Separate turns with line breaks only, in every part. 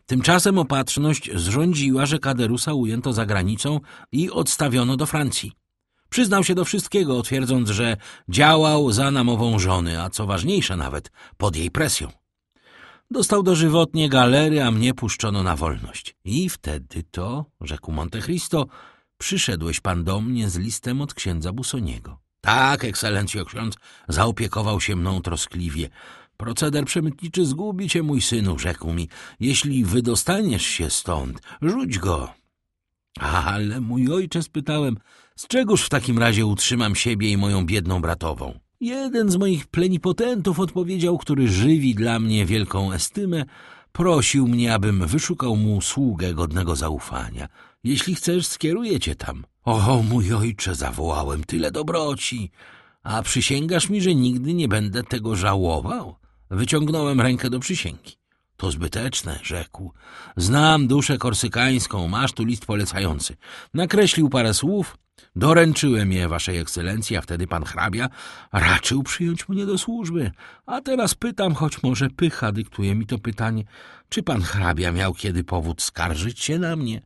Tymczasem opatrzność zrządziła, że Kaderusa ujęto za granicą i odstawiono do Francji. Przyznał się do wszystkiego, twierdząc, że działał za namową żony, a co ważniejsze nawet, pod jej presją. Dostał dożywotnie galery, a mnie puszczono na wolność. I wtedy to, rzekł Monte Cristo, przyszedłeś pan do mnie z listem od księdza Busoniego. Tak, ekscelencjo, ksiądz zaopiekował się mną troskliwie. Proceder przemytniczy zgubi cię, mój synu, rzekł mi. Jeśli wydostaniesz się stąd, rzuć go. Ale mój ojcze, spytałem, z czegóż w takim razie utrzymam siebie i moją biedną bratową? Jeden z moich plenipotentów odpowiedział, który żywi dla mnie wielką estymę, prosił mnie, abym wyszukał mu sługę godnego zaufania. Jeśli chcesz, skieruję cię tam. O, mój ojcze, zawołałem, tyle dobroci. A przysięgasz mi, że nigdy nie będę tego żałował? Wyciągnąłem rękę do przysięgi. To zbyteczne, rzekł. Znam duszę korsykańską, masz tu list polecający. Nakreślił parę słów, doręczyłem je waszej ekscelencji, a wtedy pan hrabia raczył przyjąć mnie do służby. A teraz pytam, choć może pycha dyktuje mi to pytanie, czy pan hrabia miał kiedy powód skarżyć się na mnie?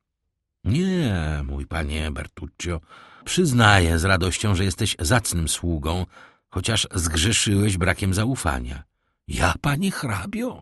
Nie, mój panie Bertuccio, przyznaję z radością, że jesteś zacnym sługą, chociaż zgrzeszyłeś brakiem zaufania. Ja, panie hrabio?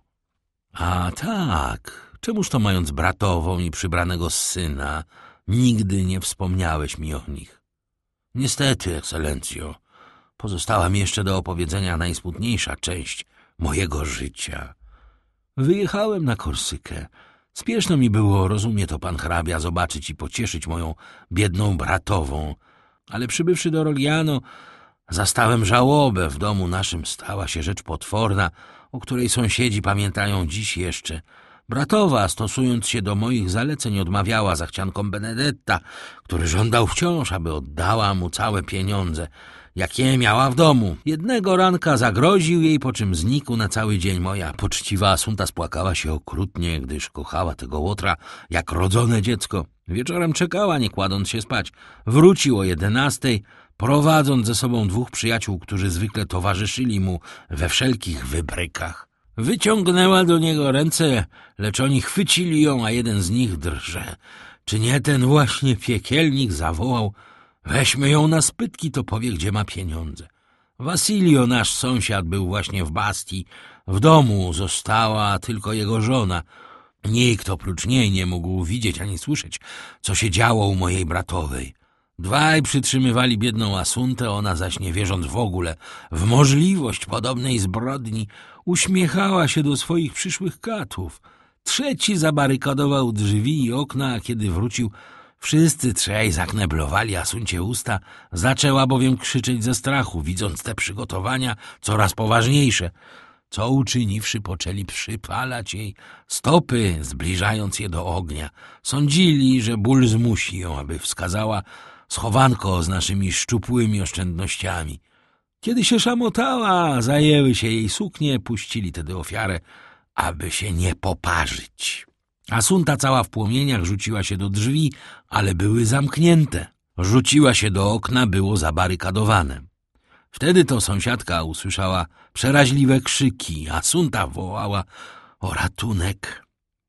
A tak, czemuż to mając bratową i przybranego syna, nigdy nie wspomniałeś mi o nich? Niestety, ekscelencjo, pozostała mi jeszcze do opowiedzenia najsmutniejsza część mojego życia. Wyjechałem na Korsykę. Spieszno mi było, rozumie to pan hrabia, zobaczyć i pocieszyć moją biedną bratową, ale przybywszy do Rogliano, zastałem żałobę. W domu naszym stała się rzecz potworna, o której sąsiedzi pamiętają dziś jeszcze. Bratowa, stosując się do moich zaleceń, odmawiała zachciankom Benedetta, który żądał wciąż, aby oddała mu całe pieniądze, jakie miała w domu. Jednego ranka zagroził jej, po czym znikł na cały dzień. Moja poczciwa Asunta spłakała się okrutnie, gdyż kochała tego łotra jak rodzone dziecko. Wieczorem czekała, nie kładąc się spać. Wrócił o 11:00, prowadząc ze sobą 2 przyjaciół, którzy zwykle towarzyszyli mu we wszelkich wybrykach. Wyciągnęła do niego ręce, lecz oni chwycili ją, a jeden z nich drże. Czy nie ten właśnie piekielnik zawołał: weźmy ją na spytki, to powie, gdzie ma pieniądze. Wasilio, nasz sąsiad, był właśnie w Bastii. W domu została tylko jego żona. Nikt oprócz niej nie mógł widzieć ani słyszeć, co się działo u mojej bratowej. 2 przytrzymywali biedną Asuntę, ona zaś, nie wierząc w ogóle w możliwość podobnej zbrodni, uśmiechała się do swoich przyszłych katów. 3 zabarykadował drzwi i okna, a kiedy wrócił, wszyscy 3 zakneblowali Asuncie usta. Zaczęła bowiem krzyczeć ze strachu, widząc te przygotowania coraz poważniejsze. Co uczyniwszy, poczęli przypalać jej stopy, zbliżając je do ognia. Sądzili, że ból zmusi ją, aby wskazała schowanko z naszymi szczupłymi oszczędnościami. Kiedy się szamotała, zajęły się jej suknie, puścili tedy ofiarę, aby się nie poparzyć. Asunta cała w płomieniach rzuciła się do drzwi, ale były zamknięte. Rzuciła się do okna, było zabarykadowane. Wtedy to sąsiadka usłyszała przeraźliwe krzyki. Asunta wołała o ratunek.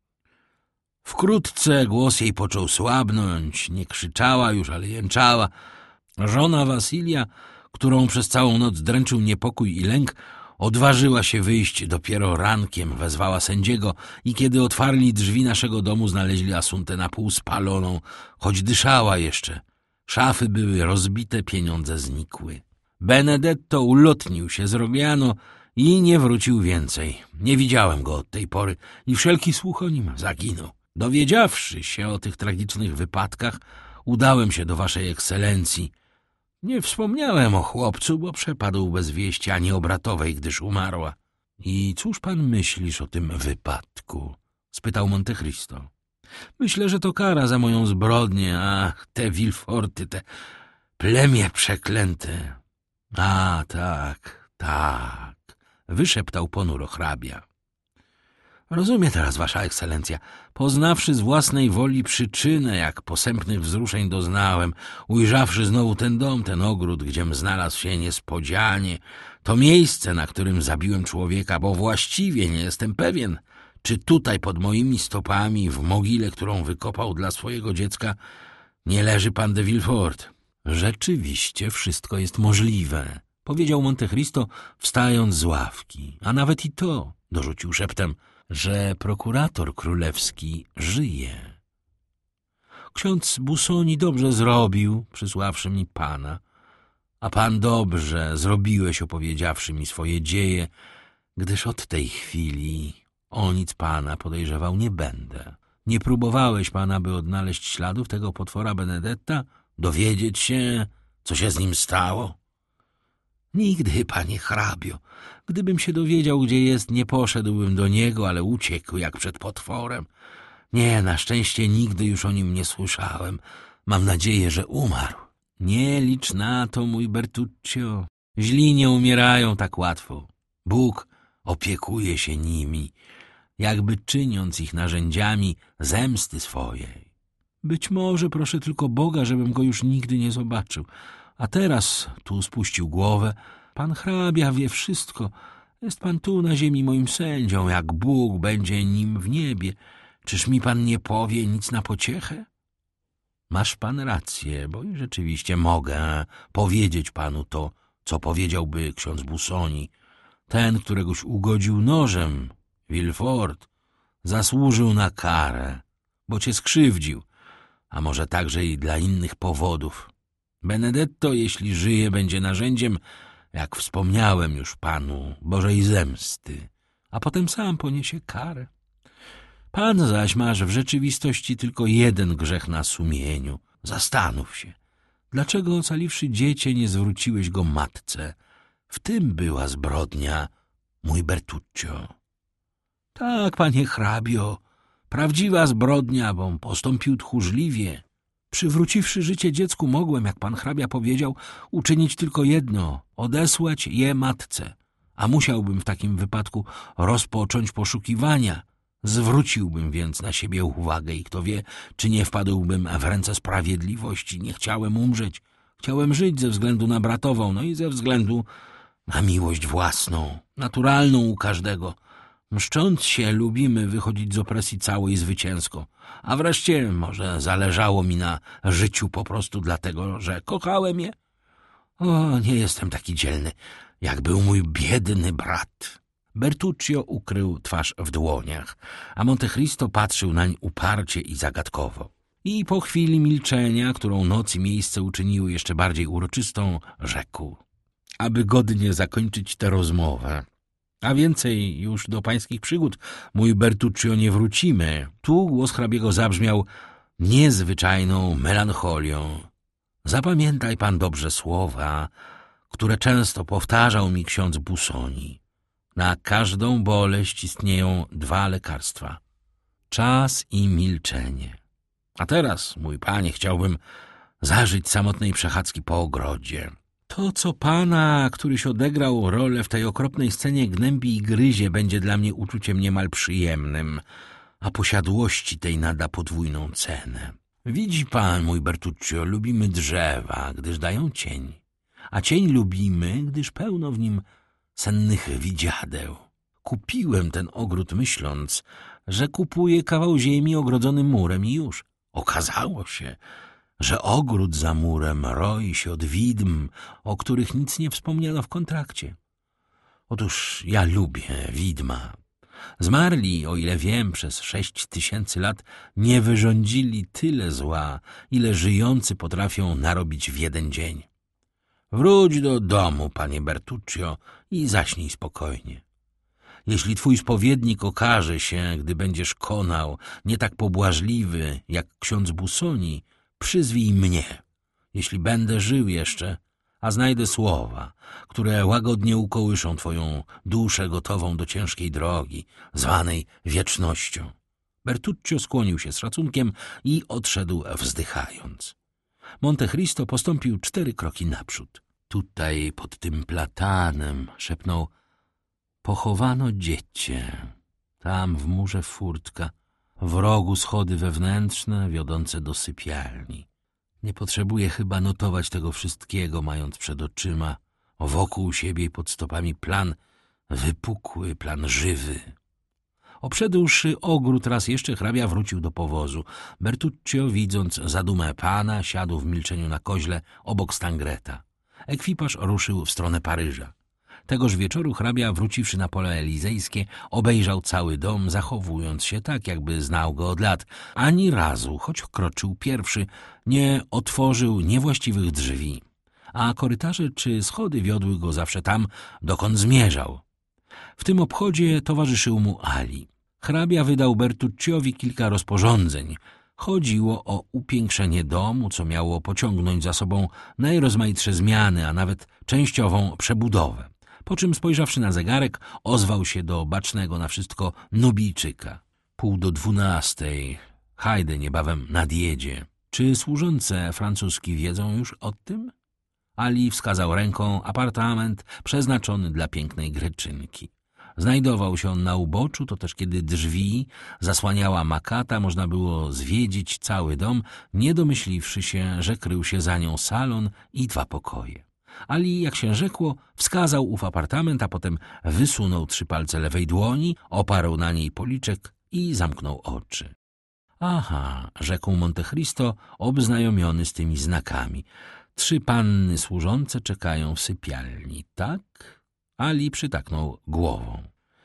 Wkrótce głos jej począł słabnąć, nie krzyczała już, ale jęczała. Żona Wasilia, którą przez całą noc dręczył niepokój i lęk, odważyła się wyjść dopiero rankiem, wezwała sędziego i kiedy otwarli drzwi naszego domu, znaleźli Asuntę na pół spaloną, choć dyszała jeszcze. Szafy były rozbite, pieniądze znikły. Benedetto ulotnił się z Rogliano i nie wrócił więcej. Nie widziałem go od tej pory i wszelki słuch o nim zaginął. Dowiedziawszy się o tych tragicznych wypadkach, udałem się do waszej ekscelencji. Nie wspomniałem o chłopcu, bo przepadł bez wieści, ani o bratowej, gdyż umarła. I cóż pan myślisz o tym wypadku? Spytał Monte Cristo. Myślę, że to kara za moją zbrodnię. Ach, te Villeforty, te plemię przeklęte. A, tak, tak, wyszeptał ponuro hrabia. Rozumie teraz wasza ekscelencja. Poznawszy z własnej woli przyczynę, jak posępnych wzruszeń doznałem, ujrzawszy znowu ten dom, ten ogród, gdziem znalazł się niespodzianie, to miejsce, na którym zabiłem człowieka, bo właściwie nie jestem pewien, Czy tutaj pod moimi stopami, w mogile, którą wykopał dla swojego dziecka, nie leży pan de Villefort? Rzeczywiście wszystko jest możliwe, powiedział Monte Cristo, wstając z ławki. A nawet i to, dorzucił szeptem, że prokurator królewski żyje. Ksiądz Busoni dobrze zrobił, przysławszy mi pana, a pan dobrze zrobiłeś, opowiedziawszy mi swoje dzieje, gdyż od tej chwili o nic pana podejrzewał nie będę. Nie próbowałeś pan, aby odnaleźć śladów tego potwora Benedetta, dowiedzieć się, co się z nim stało? Nigdy, panie hrabio. Gdybym się dowiedział, gdzie jest, nie poszedłbym do niego, ale uciekł jak przed potworem. Nie, na szczęście nigdy już o nim nie słyszałem. Mam nadzieję, że umarł. Nie licz na to, mój Bertuccio. Źli nie umierają tak łatwo. Bóg opiekuje się nimi, jakby czyniąc ich narzędziami zemsty swojej. Być może proszę tylko Boga, żebym go już nigdy nie zobaczył. A teraz, tu spuścił głowę, pan hrabia wie wszystko. Jest pan tu na ziemi moim sędzią, jak Bóg będzie nim w niebie. Czyż mi pan nie powie nic na pociechę? Masz pan rację, bo i rzeczywiście mogę powiedzieć panu to, co powiedziałby ksiądz Busoni. Ten, któregoś ugodził nożem, Villefort, zasłużył na karę, bo cię skrzywdził, a może także i dla innych powodów. Benedetto, jeśli żyje, będzie narzędziem, jak wspomniałem już panu, Bożej zemsty, a potem sam poniesie karę. Pan zaś masz w rzeczywistości tylko jeden grzech na sumieniu. Zastanów się, dlaczego ocaliwszy dziecię nie zwróciłeś go matce? W tym była zbrodnia, mój Bertuccio. Tak, panie hrabio, prawdziwa zbrodnia, bom postąpił tchórzliwie. Przywróciwszy życie dziecku, mogłem, jak pan hrabia powiedział, uczynić tylko jedno – odesłać je matce, a musiałbym w takim wypadku rozpocząć poszukiwania. Zwróciłbym więc na siebie uwagę i kto wie, czy nie wpadłbym w ręce sprawiedliwości. Nie chciałem umrzeć. Chciałem żyć ze względu na bratową, no i ze względu na miłość własną, naturalną u każdego. Mszcząc się, lubimy wychodzić z opresji całej zwycięsko. A wreszcie może zależało mi na życiu po prostu dlatego, że kochałem je? O, nie jestem taki dzielny, jak był mój biedny brat. Bertuccio ukrył twarz w dłoniach, a Monte Cristo patrzył nań uparcie i zagadkowo. I po chwili milczenia, którą noc i miejsce uczyniły jeszcze bardziej uroczystą, rzekł: aby godnie zakończyć tę rozmowę. A więcej już do pańskich przygód, mój Bertuccio, nie wrócimy. Tu głos hrabiego zabrzmiał niezwyczajną melancholią. Zapamiętaj pan dobrze słowa, które często powtarzał mi ksiądz Busoni. Na każdą boleść istnieją dwa lekarstwa – czas i milczenie. A teraz, mój panie, chciałbym zażyć samotnej przechadzki po ogrodzie. To, co pana, któryś odegrał rolę w tej okropnej scenie, gnębi i gryzie, będzie dla mnie uczuciem niemal przyjemnym, a posiadłości tej nada podwójną cenę. Widzi pan, mój Bertuccio, lubimy drzewa, gdyż dają cień, a cień lubimy, gdyż pełno w nim sennych widziadeł. Kupiłem ten ogród, myśląc, że kupuję kawał ziemi ogrodzony murem i już. Okazało się, że ogród za murem roi się od widm, o których nic nie wspomniano w kontrakcie. Otóż ja lubię widma. Zmarli, o ile wiem, przez 6000 lat nie wyrządzili tyle zła, ile żyjący potrafią narobić w jeden dzień. Wróć do domu, panie Bertuccio, i zaśnij spokojnie. Jeśli twój spowiednik okaże się, gdy będziesz konał, nie tak pobłażliwy jak ksiądz Busoni, przyzwij mnie, jeśli będę żył jeszcze, a znajdę słowa, które łagodnie ukołyszą twoją duszę gotową do ciężkiej drogi, zwanej wiecznością. Bertuccio skłonił się z szacunkiem i odszedł wzdychając. Monte Cristo postąpił 4 kroki naprzód. Tutaj, pod tym platanem, szepnął, pochowano dziecię. Tam w murze furtka, w rogu schody wewnętrzne wiodące do sypialni. Nie potrzebuję chyba notować tego wszystkiego, mając przed oczyma wokół siebie i pod stopami plan wypukły, plan żywy. Obszedłszy ogród raz jeszcze, hrabia wrócił do powozu. Bertuccio, widząc zadumę pana, siadł w milczeniu na koźle obok Stangreta. Ekwipaż ruszył w stronę Paryża. Tegoż wieczoru hrabia, wróciwszy na pole elizejskie, obejrzał cały dom, zachowując się tak, jakby znał go od lat. Ani razu, choć kroczył pierwszy, nie otworzył niewłaściwych drzwi, a korytarze czy schody wiodły go zawsze tam, dokąd zmierzał. W tym obchodzie towarzyszył mu Ali. Hrabia wydał Bertucciowi kilka rozporządzeń. Chodziło o upiększenie domu, co miało pociągnąć za sobą najrozmaitsze zmiany, a nawet częściową przebudowę. Po czym, spojrzawszy na zegarek, ozwał się do bacznego na wszystko Nubijczyka. 11:30. Hajde, niebawem nadjedzie. Czy służące francuski wiedzą już o tym? Ali wskazał ręką apartament przeznaczony dla pięknej Greczynki. Znajdował się on na uboczu, to też kiedy drzwi zasłaniała makata, można było zwiedzić cały dom, nie domyśliwszy się, że krył się za nią salon i 2 pokoje. Ali, jak się rzekło, wskazał ów apartament, a potem wysunął 3 palce lewej dłoni, oparł na niej policzek i zamknął oczy. Aha, rzekł Monte Cristo, obznajomiony z tymi znakami. 3 panny służące czekają w sypialni, tak? Ali przytaknął głową.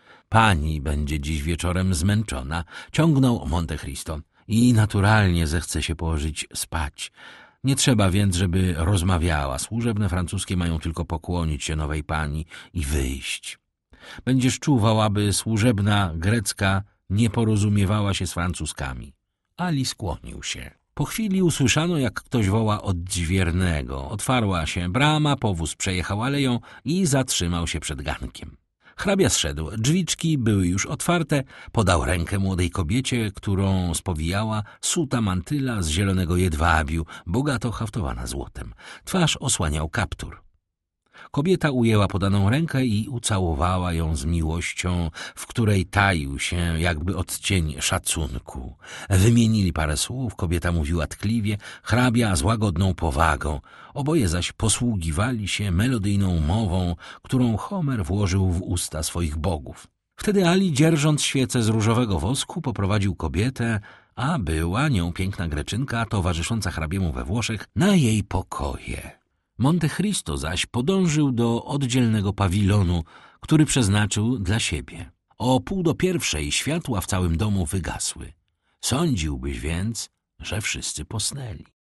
Pani będzie dziś wieczorem zmęczona, ciągnął Monte Cristo, i naturalnie zechce się położyć spać. Nie trzeba więc, żeby rozmawiała. Służebne francuskie mają tylko pokłonić się nowej pani i wyjść. Będziesz czuwał, aby służebna grecka nie porozumiewała się z francuskami. Ali skłonił się. Po chwili usłyszano, jak ktoś woła odźwiernego. Otwarła się brama, powóz przejechał aleją i zatrzymał się przed gankiem. Hrabia zszedł. Drzwiczki były już otwarte. Podał rękę młodej kobiecie, którą spowijała suta mantyla z zielonego jedwabiu, bogato haftowana złotem. Twarz osłaniał kaptur. Kobieta ujęła podaną rękę i ucałowała ją z miłością, w której taił się jakby odcień szacunku. Wymienili parę słów, kobieta mówiła tkliwie, hrabia z łagodną powagą. Oboje zaś posługiwali się melodyjną mową, którą Homer włożył w usta swoich bogów. Wtedy Ali, dzierżąc świecę z różowego wosku, poprowadził kobietę, a była nią piękna Greczynka, towarzysząca hrabiemu we Włoszech, na jej pokoje. Monte Cristo zaś podążył do oddzielnego pawilonu, który przeznaczył dla siebie. O 12:30 światła w całym domu wygasły. Sądziłbyś więc, że wszyscy posnęli.